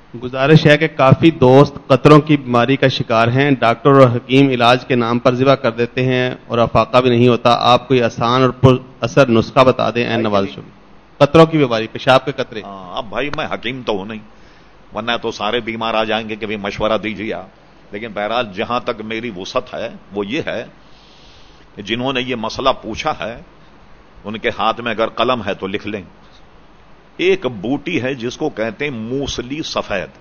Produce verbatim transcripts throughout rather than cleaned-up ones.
گزارش ہے کہ کافی دوست قطروں کی بیماری کا شکار ہیں، ڈاکٹر اور حکیم علاج کے نام پر ذبح کر دیتے ہیں اور افاقہ بھی نہیں ہوتا. آپ کوئی آسان اور پر اثر نسخہ بتا دیں. این نواز شریف. قطروں کی بیماری، پیشاب کے قطرے. اب بھائی میں حکیم تو ہوں نہیں، ورنہ تو سارے بیمار آ جائیں گے کہ بھی مشورہ دیجیے آپ. لیکن بہرحال جہاں تک میری وسعت ہے وہ یہ ہے کہ جنہوں نے یہ مسئلہ پوچھا ہے ان کے ہاتھ میں اگر قلم ہے تو لکھ لیں. ایک بوٹی ہے جس کو کہتے ہیں موسلی سفید.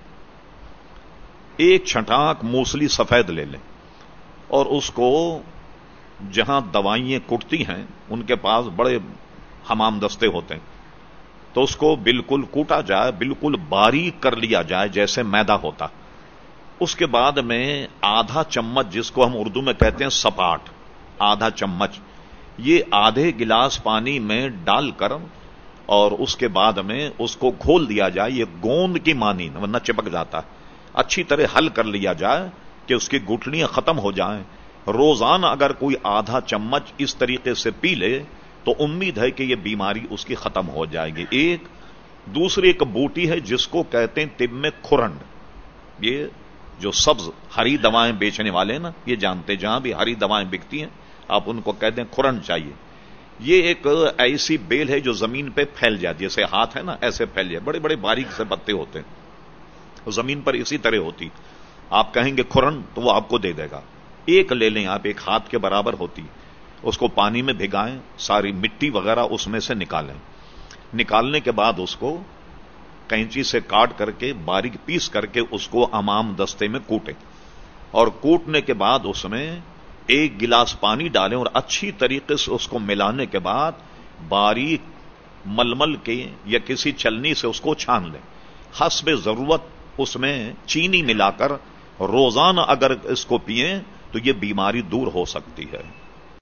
ایک چھٹانک موسلی سفید لے لیں اور اس کو جہاں دوائیں کٹتی ہیں ان کے پاس بڑے حمام دستے ہوتے ہیں، تو اس کو بالکل کوٹا جائے، بالکل باریک کر لیا جائے جیسے میدا ہوتا. اس کے بعد میں آدھا چمچ، جس کو ہم اردو میں کہتے ہیں سپاٹ، آدھا چمچ یہ آدھے گلاس پانی میں ڈال کر اور اس کے بعد میں اس کو کھول دیا جائے. یہ گوند کی مانی ورنہ چپک جاتا، اچھی طرح حل کر لیا جائے کہ اس کی گٹھلیاں ختم ہو جائیں. روزانہ اگر کوئی آدھا چمچ اس طریقے سے پی لے تو امید ہے کہ یہ بیماری اس کی ختم ہو جائے گی. ایک دوسری ایک بوٹی ہے جس کو کہتے ہیں طب میں کھرنڈ. یہ جو سبز ہری دوائیں بیچنے والے ہیں نا، یہ جانتے جہاں بھی ہری دوائیں بکتی ہیں آپ ان کو کہتے ہیں کھرنڈ چاہیے. یہ ایک ایسی بیل ہے جو زمین پہ پھیل جاتی ہے، جیسے ہاتھ ہے نا ایسے پھیل جائے، بڑے بڑے باریک سے پتے ہوتے ہیں، زمین پر اسی طرح ہوتی. آپ کہیں گے کھرنڈ تو وہ آپ کو دے دے گا. ایک لے لیں آپ، ایک ہاتھ کے برابر ہوتی، اس کو پانی میں بھگائیں، ساری مٹی وغیرہ اس میں سے نکالیں. نکالنے کے بعد اس کو کینچی سے کاٹ کر کے باریک پیس کر کے اس کو امام دستے میں کوٹیں اور کوٹنے کے بعد اس میں ایک گلاس پانی ڈالیں اور اچھی طریقے سے اس کو ملانے کے بعد باریک ململ کے یا کسی چلنی سے اس کو چھان لیں. حسب ضرورت اس میں چینی ملا کر روزانہ اگر اس کو پئیں تو یہ بیماری دور ہو سکتی ہے.